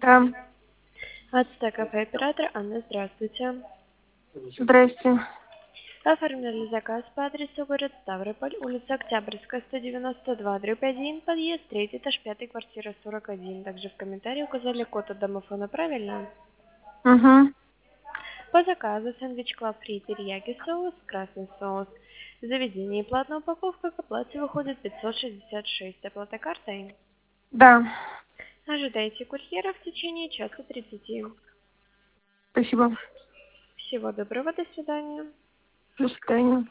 Да. Ацтек кафе оператор Анна, здравствуйте. Здрасте. Оформили заказ по адресу город Ставрополь, улица Октябрьская, 192/1, подъезд 3, этаж 5, квартира 41. Также в комментарии указали код от домофона, правильно? Угу. По заказу сэндвич Club Free терияки соус, красный соус. В заведении платная упаковка к оплате выходит 566. Оплата картой. Да. Ожидайте курьера в течение часа 30. Спасибо. Всего доброго, до свидания. До свидания.